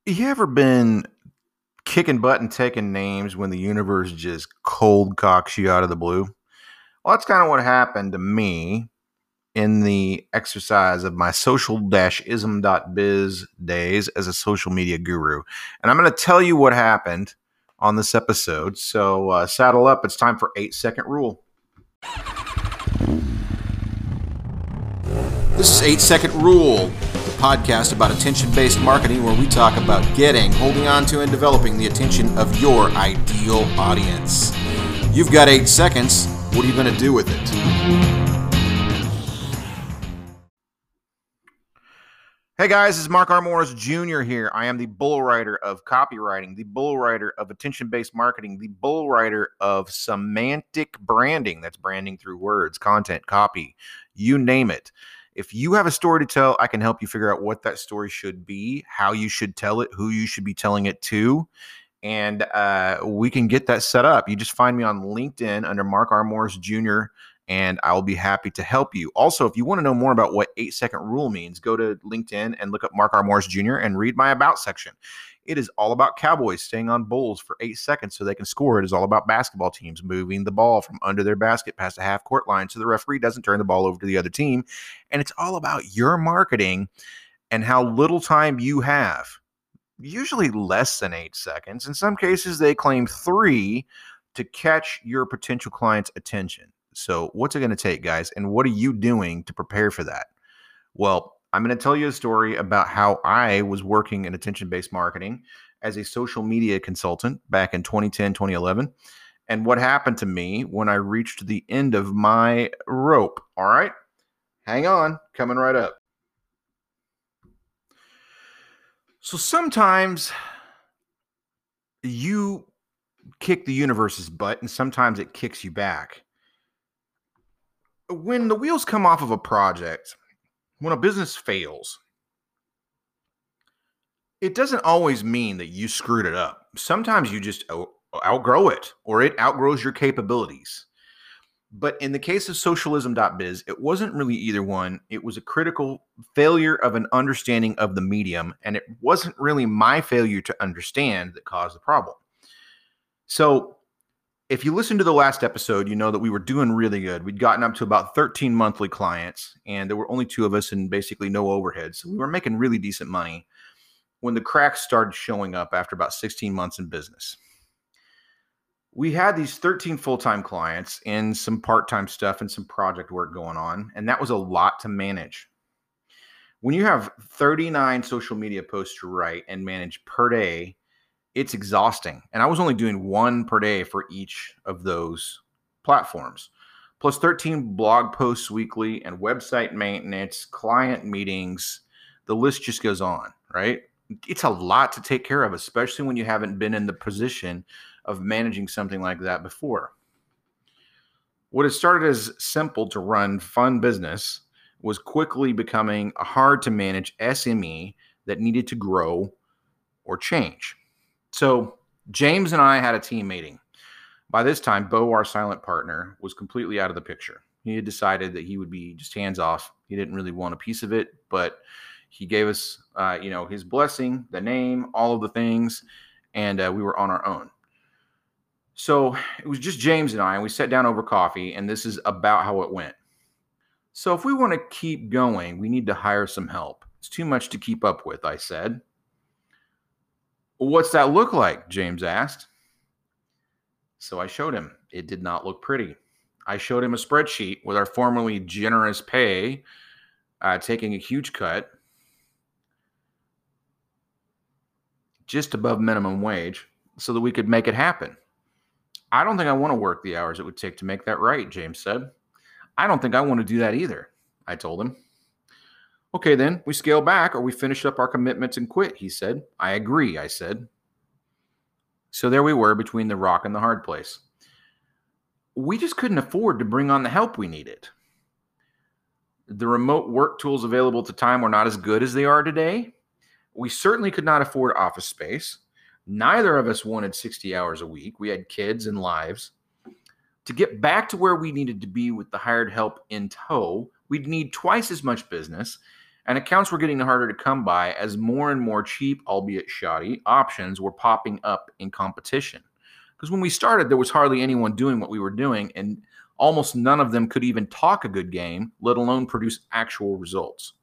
You ever been kicking butt and taking names when the universe just cold cocks you out of the blue? Well, that's kind of what happened to me in the exercise of my social-ism.biz days as a social media guru. And I'm going to tell you what happened on this episode. So saddle up. It's time for 8-Second Rule. This is 8-Second Rule, the podcast about attention-based marketing where we talk about getting, holding on to, and developing the attention of your ideal audience. You've got 8 seconds. What are you going to do with it? Hey guys, this is Mark R. Morris Jr. here. I am the bull rider of copywriting, the bull rider of attention-based marketing, the bull rider of semantic branding. That's branding through words, content, copy, you name it. If you have a story to tell, I can help you figure out what that story should be, how you should tell it, who you should be telling it to, and we can get that set up. You just find me on LinkedIn under Mark R. Morris Jr., and I'll be happy to help you. Also, if you want to know more about what 8-Second Rule means, go to LinkedIn and look up Mark R. Morris Jr. and read my About section. It is all about Cowboys staying on bulls for 8 seconds so they can score. It is all about basketball teams moving the ball from under their basket past the half court line so the referee doesn't turn the ball over to the other team. And it's all about your marketing and how little time you have. Usually less than 8 seconds. In some cases, they claim 3 to catch your potential client's attention. So what's it going to take, guys? And what are you doing to prepare for that? Well, I'm going to tell you a story about how I was working in attention-based marketing as a social media consultant back in 2010, 2011, and what happened to me when I reached the end of my rope. All right, hang on, coming right up. So sometimes you kick the universe's butt, and sometimes it kicks you back. When the wheels come off of a project, when a business fails, it doesn't always mean that you screwed it up. Sometimes you just outgrow it or it outgrows your capabilities. But in the case of socialism.biz, it wasn't really either one. It was a critical failure of an understanding of the medium, and it wasn't really my failure to understand that caused the problem. So if you listen to the last episode, you know that we were doing really good. We'd gotten up to about 13 monthly clients, and there were only 2 of us and basically no overhead. So we were making really decent money when the cracks started showing up after about 16 months in business. We had these 13 full-time clients and some part-time stuff and some project work going on, and that was a lot to manage. When you have 39 social media posts to write and manage per day, it's exhausting. And I was only doing 1 per day for each of those platforms, plus 13 blog posts weekly and website maintenance, client meetings. The list just goes on, right? It's a lot to take care of, especially when you haven't been in the position of managing something like that before. What had started as simple to run fun business was quickly becoming a hard to manage SME that needed to grow or change. So James and I had a team meeting. By this time, Bo, our silent partner, was completely out of the picture. He had decided that he would be just hands off. He didn't really want a piece of it, but he gave us, his blessing, the name, all of the things, and we were on our own. So it was just James and I, and we sat down over coffee, and this is about how it went. So if we want to keep going, we need to hire some help. It's too much to keep up with, I said. What's that look like? James asked. So I showed him. It did not look pretty. I showed him a spreadsheet with our formerly generous pay, taking a huge cut, just above minimum wage, so that we could make it happen. I don't think I want to work the hours it would take to make that right, James said. I don't think I want to do that either, I told him. Okay, then, we scale back or we finish up our commitments and quit, he said. I agree, I said. So there we were between the rock and the hard place. We just couldn't afford to bring on the help we needed. The remote work tools available at the time were not as good as they are today. We certainly could not afford office space. Neither of us wanted 60 hours a week. We had kids and lives. To get back to where we needed to be with the hired help in tow, we'd need twice as much business, And accounts were getting harder to come by as more and more cheap, albeit shoddy, options were popping up in competition. Because when we started, there was hardly anyone doing what we were doing, and almost none of them could even talk a good game, let alone produce actual results.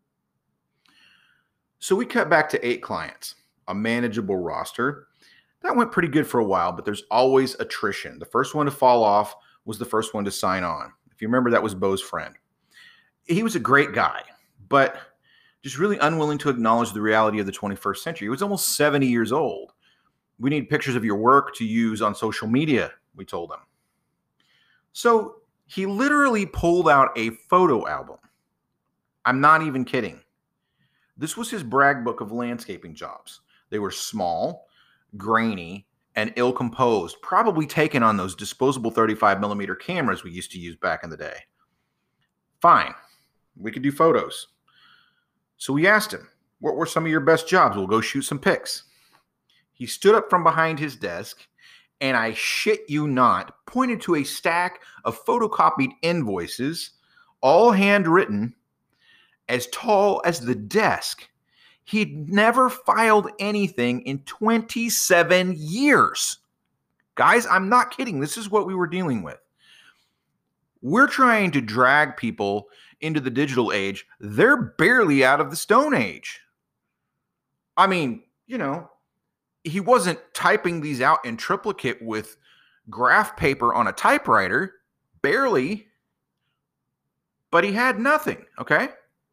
So we cut back to 8 clients, a manageable roster. That went pretty good for a while, but there's always attrition. The first one to fall off was the first one to sign on. If you remember, that was Bo's friend. He was a great guy, but just really unwilling to acknowledge the reality of the 21st century. He was almost 70 years old. We need pictures of your work to use on social media, we told him. So he literally pulled out a photo album. I'm not even kidding. This was his brag book of landscaping jobs. They were small, grainy, and ill-composed, probably taken on those disposable 35mm cameras we used to use back in the day. Fine, we could do photos. So we asked him, what were some of your best jobs? We'll go shoot some pics. He stood up from behind his desk, and I shit you not, pointed to a stack of photocopied invoices, all handwritten, as tall as the desk. He'd never filed anything in 27 years. Guys, I'm not kidding. This is what we were dealing with. We're trying to drag people into the digital age. They're barely out of the Stone Age. I mean, he wasn't typing these out in triplicate with graph paper on a typewriter. Barely. But he had nothing, okay?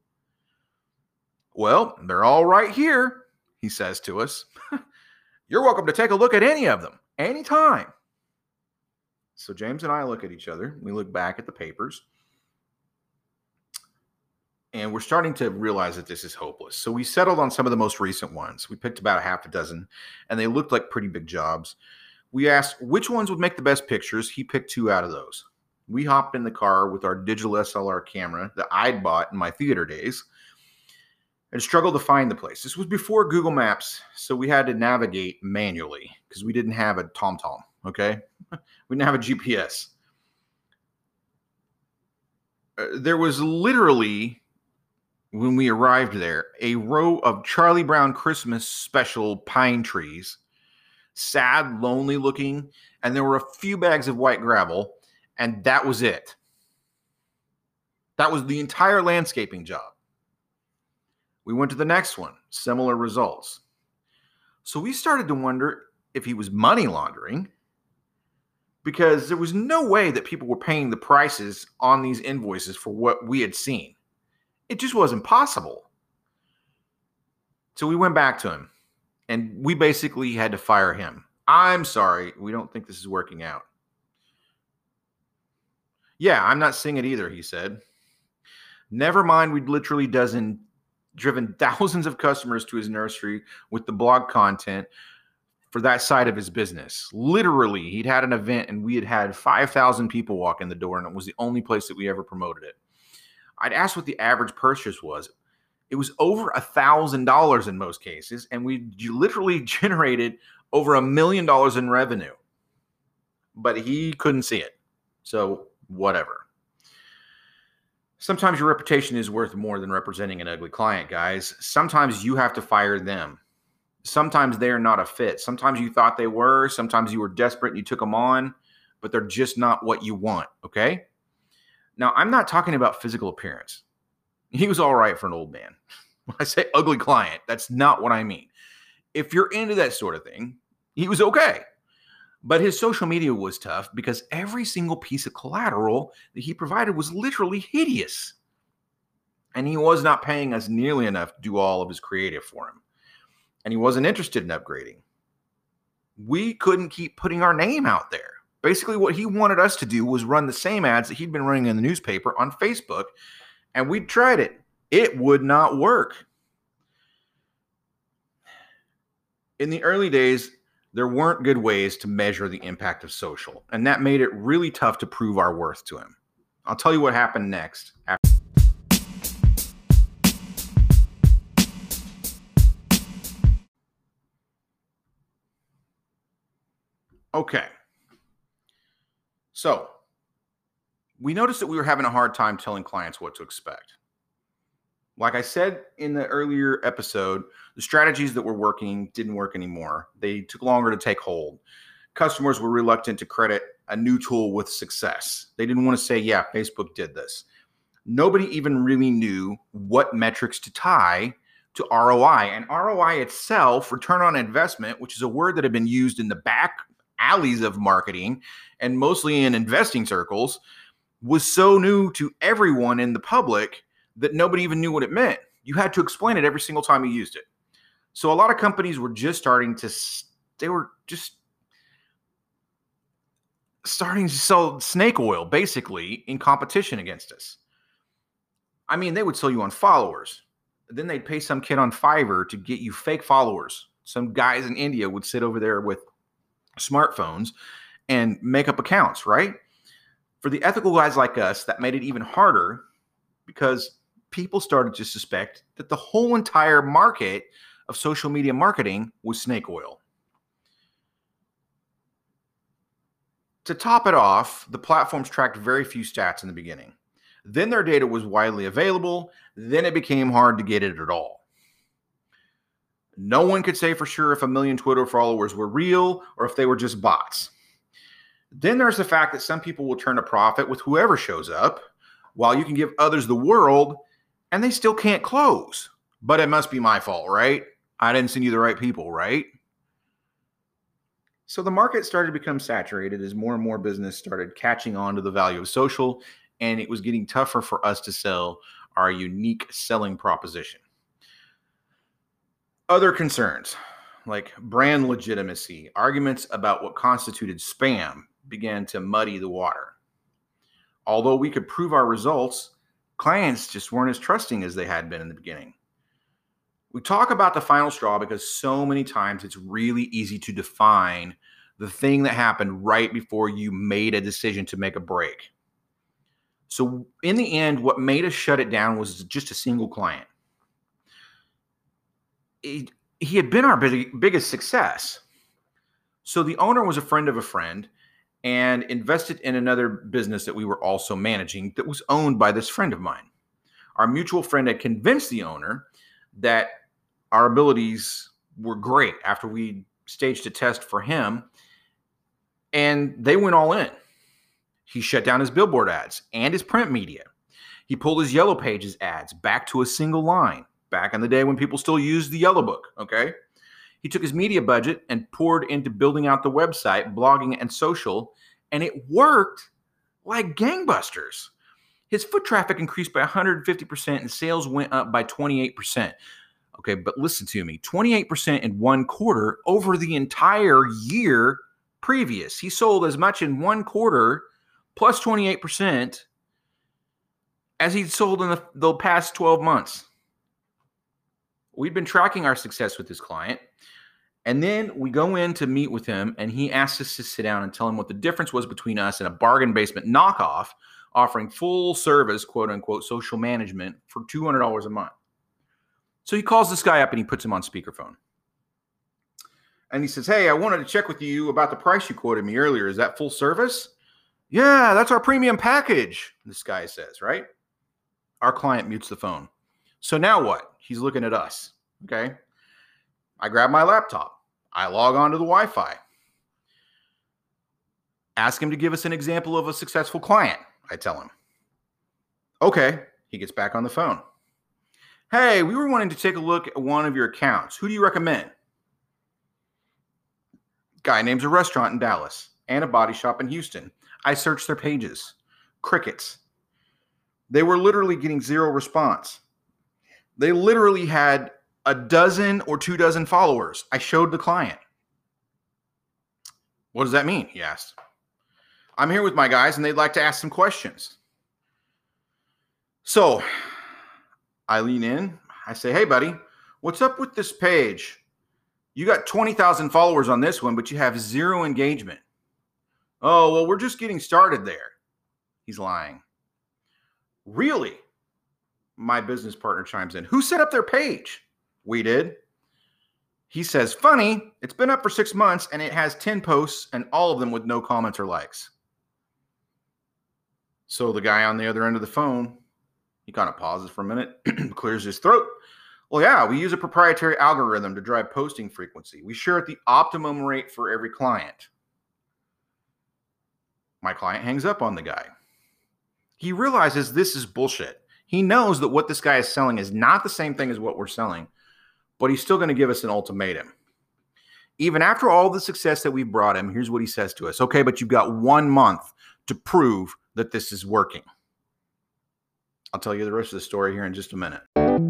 Well, they're all right here, he says to us. You're welcome to take a look at any of them, anytime. So James and I look at each other. We look back at the papers. And we're starting to realize that this is hopeless. So we settled on some of the most recent ones. We picked about a half a dozen, and they looked like pretty big jobs. We asked which ones would make the best pictures. He picked 2 out of those. We hopped in the car with our digital SLR camera that I'd bought in my theater days and struggled to find the place. This was before Google Maps, so we had to navigate manually because we didn't have a TomTom, okay? We didn't have a GPS. There was literally, when we arrived there, a row of Charlie Brown Christmas special pine trees, sad, lonely looking, and there were a few bags of white gravel, and that was it. That was the entire landscaping job. We went to the next one, similar results. So we started to wonder if he was money laundering, because there was no way that people were paying the prices on these invoices for what we had seen. It just wasn't possible. So we went back to him, and we basically had to fire him. I'm sorry, we don't think this is working out. Yeah, I'm not seeing it either, he said. Never mind, we'd literally driven thousands of customers to his nursery with the blog content for that side of his business. Literally, he'd had an event and we had 5,000 people walk in the door, and it was the only place that we ever promoted it. I'd asked what the average purchase was. It was over $1,000 in most cases, and we literally generated over $1 million in revenue. But he couldn't see it. So whatever. Sometimes your reputation is worth more than representing an ugly client, guys. Sometimes you have to fire them. Sometimes they're not a fit. Sometimes you thought they were. Sometimes you were desperate and you took them on, but they're just not what you want, okay? Now, I'm not talking about physical appearance. He was all right for an old man. When I say ugly client, that's not what I mean. If you're into that sort of thing, he was okay. But his social media was tough because every single piece of collateral that he provided was literally hideous. And he was not paying us nearly enough to do all of his creative for him. And he wasn't interested in upgrading. We couldn't keep putting our name out there. Basically, what he wanted us to do was run the same ads that he'd been running in the newspaper on Facebook, and we tried it. It would not work. In the early days, there weren't good ways to measure the impact of social, and that made it really tough to prove our worth to him. I'll tell you what happened next. Okay. So, we noticed that we were having a hard time telling clients what to expect. Like I said in the earlier episode, the strategies that were working didn't work anymore. They took longer to take hold. Customers were reluctant to credit a new tool with success. They didn't want to say, yeah, Facebook did this. Nobody even really knew what metrics to tie to ROI. And ROI itself, return on investment, which is a word that had been used in the back alleys of marketing and mostly in investing circles, was so new to everyone in the public that nobody even knew what it meant. You had to explain it every single time you used it. So a lot of companies were just starting to sell snake oil, basically, in competition against us. I mean, they would sell you on followers. Then they'd pay some kid on Fiverr to get you fake followers. Some guys in India would sit over there with smartphones and make up accounts, right? For the ethical guys like us, that made it even harder because people started to suspect that the whole entire market of social media marketing was snake oil. To top it off, the platforms tracked very few stats in the beginning. Then their data was widely available. Then it became hard to get it at all. No one could say for sure if 1 million Twitter followers were real or if they were just bots. Then there's the fact that some people will turn a profit with whoever shows up, while you can give others the world and they still can't close. But it must be my fault, right? I didn't send you the right people, right? So the market started to become saturated as more and more business started catching on to the value of social, and it was getting tougher for us to sell our unique selling proposition. Other concerns, like brand legitimacy, arguments about what constituted spam, began to muddy the water. Although we could prove our results, clients just weren't as trusting as they had been in the beginning. We talk about the final straw because so many times it's really easy to define the thing that happened right before you made a decision to make a break. So in the end, what made us shut it down was just a single client. He had been our biggest success. So the owner was a friend of a friend and invested in another business that we were also managing that was owned by this friend of mine. Our mutual friend had convinced the owner that our abilities were great after we staged a test for him, and they went all in. He shut down his billboard ads and his print media. He pulled his Yellow Pages ads back to a single line, back in the day when people still used the Yellow Book, okay? He took his media budget and poured into building out the website, blogging, and social, and it worked like gangbusters. His foot traffic increased by 150% and sales went up by 28%. Okay, but listen to me, 28% in one quarter over the entire year previous. He sold as much in one quarter plus 28% as he'd sold in the past 12 months. We'd been tracking our success with this client, and then we go in to meet with him, and he asks us to sit down and tell him what the difference was between us and a bargain basement knockoff offering full service, quote unquote, social management for $200 a month. So he calls this guy up and he puts him on speakerphone. And he says, hey, I wanted to check with you about the price you quoted me earlier. Is that full service? Yeah, that's our premium package, this guy says, right? Our client mutes the phone. So now what? He's looking at us, okay? I grab my laptop. I log on to the Wi-Fi. Ask him to give us an example of a successful client, I tell him. Okay, he gets back on the phone. Hey, we were wanting to take a look at one of your accounts. Who do you recommend? Guy names a restaurant in Dallas and a body shop in Houston. I searched their pages. Crickets. They were literally getting zero response. They literally had a dozen or 24 followers. I showed the client. What does that mean? He asked. I'm here with my guys and they'd like to ask some questions. So I lean in. I say, hey, buddy, what's up with this page? You got 20,000 followers on this one, but you have zero engagement. Oh, well, we're just getting started there. He's lying. Really? My business partner chimes in. Who set up their page? We did. He says, funny, it's been up for 6 months and it has 10 posts and all of them with no comments or likes. So the guy on the other end of the phone, He kind of pauses for a minute, clears his throat. Well, yeah, we use a proprietary algorithm to drive posting frequency. We share at the optimum rate for every client. My client hangs up on the guy. He realizes this is bullshit. He knows that what this guy is selling is not the same thing as what we're selling, but he's still going to give us an ultimatum. Even after all the success that we've brought him, here's what he says to us. Okay, but you've got 1 month to prove that this is working. I'll tell you the rest of the story here in just a minute.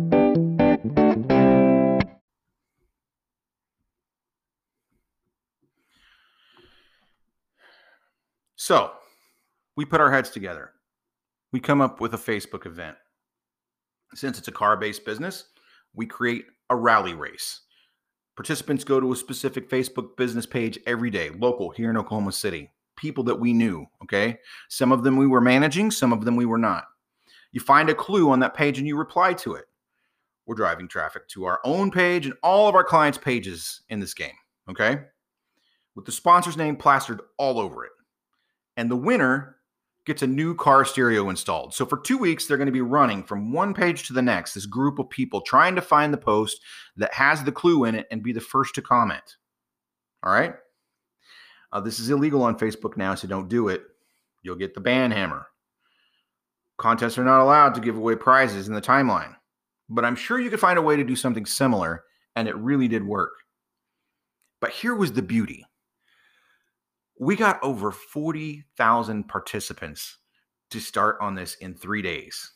So we put our heads together. We come up with a Facebook event. Since it's a car-based business, we create a rally race. Participants go to a specific Facebook business page every day, local here in Oklahoma City. People that we knew, okay? Some of them we were managing, some of them we were not. You find a clue on that page and you reply to it. We're driving traffic to our own page and all of our clients' pages in this game, okay? With the sponsor's name plastered all over it. And the winner gets a new car stereo installed. So for 2 weeks, they're going to be running from one page to the next, this group of people trying to find the post that has the clue in it and be the first to comment. All right? This is illegal on Facebook now, so don't do it. You'll get the ban hammer. Contests are not allowed to give away prizes in the timeline. But I'm sure you could find a way to do something similar, and it really did work. But here was the beauty. We got over 40,000 participants to start on this in 3 days.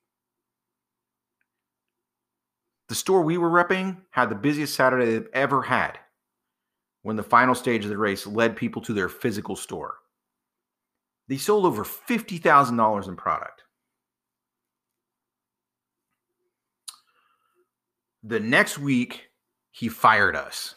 The store we were repping had the busiest Saturday they've ever had when the final stage of the race led people to their physical store. They sold over $50,000 in product. The next week, he fired us.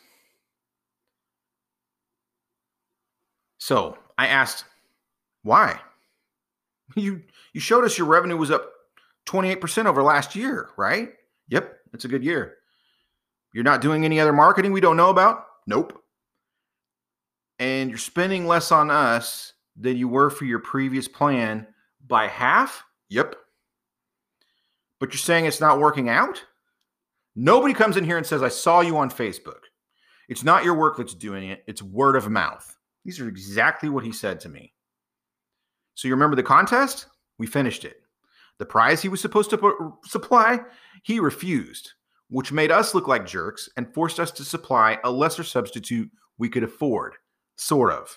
So I asked, why? You showed us your revenue was up 28% over last year, right? Yep, it's a good year. You're not doing any other marketing we don't know about? Nope. And you're spending less on us than you were for your previous plan by half? Yep. But you're saying it's not working out? Nobody comes in here and says, I saw you on Facebook. It's not your work that's doing it. It's word of mouth. These are exactly what he said to me. So you remember the contest? We finished it. The prize he was supposed to supply, he refused, which made us look like jerks and forced us to supply a lesser substitute we could afford, sort of.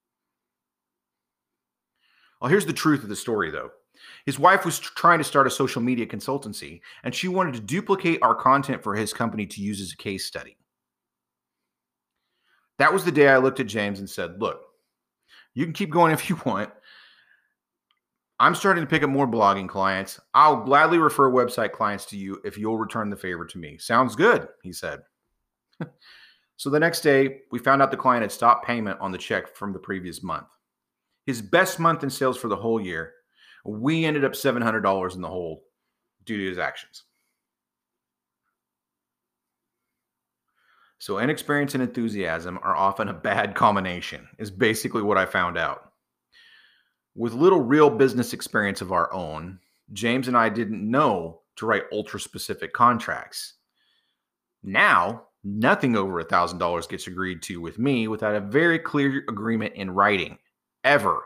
Well, here's the truth of the story, though. His wife was trying to start a social media consultancy, and she wanted to duplicate our content for his company to use as a case study. That was the day I looked at James and said, look, you can keep going if you want. I'm starting to pick up more blogging clients. I'll gladly refer website clients to you if you'll return the favor to me. Sounds good, he said. So the next day, we found out the client had stopped payment on the check from the previous month. His best month in sales for the whole year. We ended up $700 in the hole due to his actions. So inexperience and enthusiasm are often a bad combination, is basically what I found out. With little real business experience of our own, James and I didn't know to write ultra-specific contracts. Now, nothing over $1,000 gets agreed to with me without a very clear agreement in writing. Ever.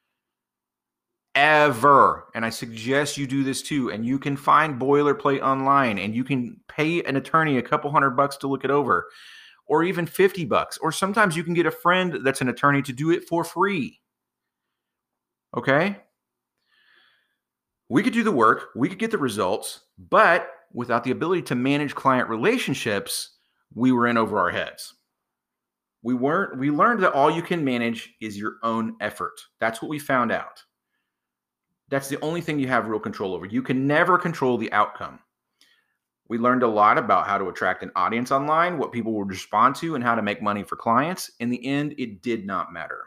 And I suggest you do this too. And you can find boilerplate online and you can pay an attorney a couple $100 to look it over, or even $50. Or sometimes you can get a friend that's an attorney to do it for free. Okay? We could do the work, we could get the results, but without the ability to manage client relationships, we were in over our heads. We learned that all you can manage is your own effort. That's what we found out. That's the only thing you have real control over. You can never control the outcome. We learned a lot about how to attract an audience online, what people would respond to, and how to make money for clients. In the end, it did not matter.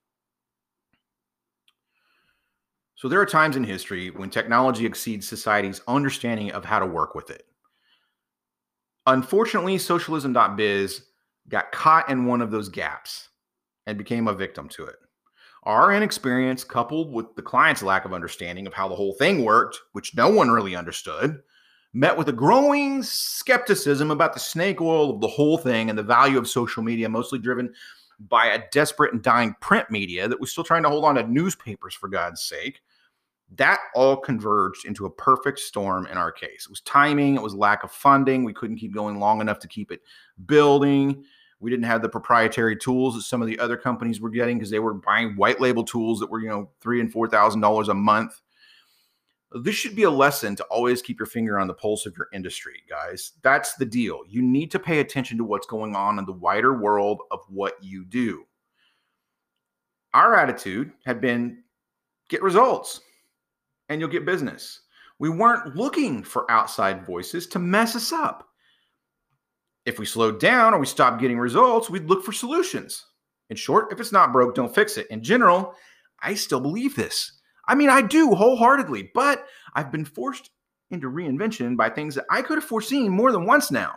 So there are times in history when technology exceeds society's understanding of how to work with it. Unfortunately, socialism.biz got caught in one of those gaps and became a victim to it. Our inexperience, coupled with the client's lack of understanding of how the whole thing worked, which no one really understood, met with a growing skepticism about the snake oil of the whole thing and the value of social media, mostly driven by a desperate and dying print media that was still trying to hold on to newspapers, for God's sake. That all converged into a perfect storm in our case. It was timing, it was lack of funding. We couldn't keep going long enough to keep it building. We didn't have the proprietary tools that some of the other companies were getting because they were buying white label tools that were, $3,000 and $4,000 a month. This should be a lesson to always keep your finger on the pulse of your industry, guys. That's the deal. You need to pay attention to what's going on in the wider world of what you do. Our attitude had been get results and you'll get business. We weren't looking for outside voices to mess us up. If we slowed down or we stopped getting results, we'd look for solutions. In short, if it's not broke, don't fix it. In general, I still believe this. I mean, I do wholeheartedly, but I've been forced into reinvention by things that I could have foreseen more than once now.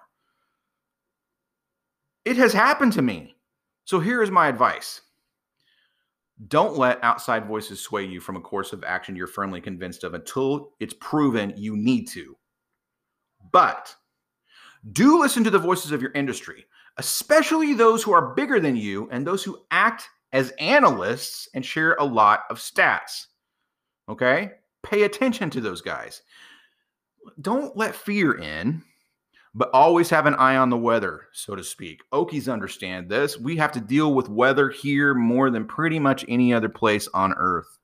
It has happened to me. So here is my advice. Don't let outside voices sway you from a course of action you're firmly convinced of until it's proven you need to. But do listen to the voices of your industry, especially those who are bigger than you and those who act as analysts and share a lot of stats. Okay? Pay attention to those guys. Don't let fear in, but always have an eye on the weather, so to speak. Okies understand this. We have to deal with weather here more than pretty much any other place on Earth.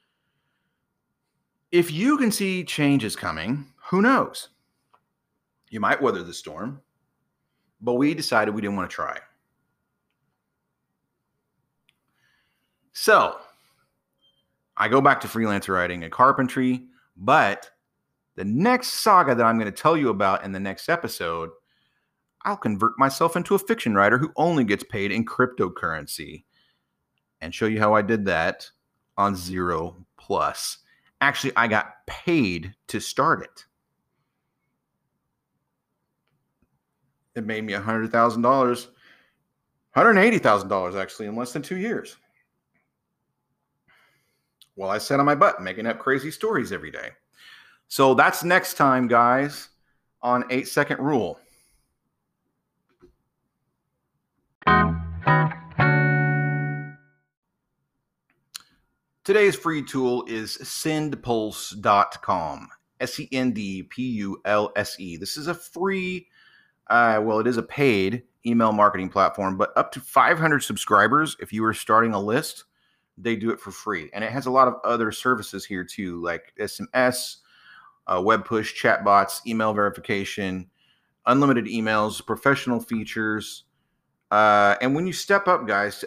If you can see changes coming, who knows? You might weather the storm, but we decided we didn't want to try. So I go back to freelance writing and carpentry, but the next saga that I'm going to tell you about in the next episode, I'll convert myself into a fiction writer who only gets paid in cryptocurrency and show you how I did that on Zero Plus. Actually, I got paid to start it. It made me $100,000, $180,000 actually in less than 2 years. Well, I sat on my butt making up crazy stories every day. So that's next time, guys, on 8-Second Rule. Today's free tool is sendpulse.com. SENDPULSE. This is a free, it is a paid email marketing platform, but up to 500 subscribers, if you are starting a list, they do it for free. And it has a lot of other services here too, like SMS, web push, chatbots, email verification, unlimited emails, professional features. And when you step up, guys,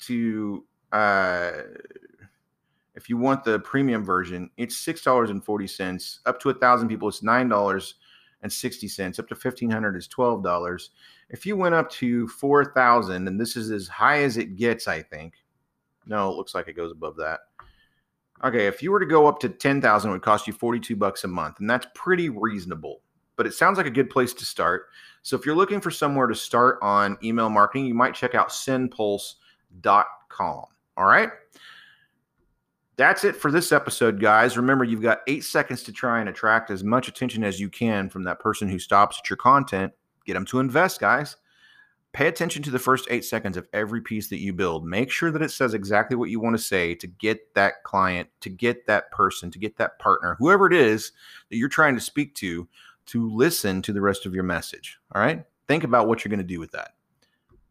if you want the premium version, it's $6.40. Up to 1,000 people, it's $9.60. Up to 1,500 is $12. If you went up to 4,000, and this is as high as it gets, I think. No, it looks like it goes above that. Okay, if you were to go up to 10,000, it would cost you $42 a month, and that's pretty reasonable. But it sounds like a good place to start. So if you're looking for somewhere to start on email marketing, you might check out sendpulse.com. All right? That's it for this episode, guys. Remember, you've got 8 seconds to try and attract as much attention as you can from that person who stops at your content. Get them to invest, guys. Pay attention to the first 8 seconds of every piece that you build. Make sure that it says exactly what you want to say to get that client, to get that person, to get that partner, whoever it is that you're trying to speak to listen to the rest of your message. All right? Think about what you're going to do with that.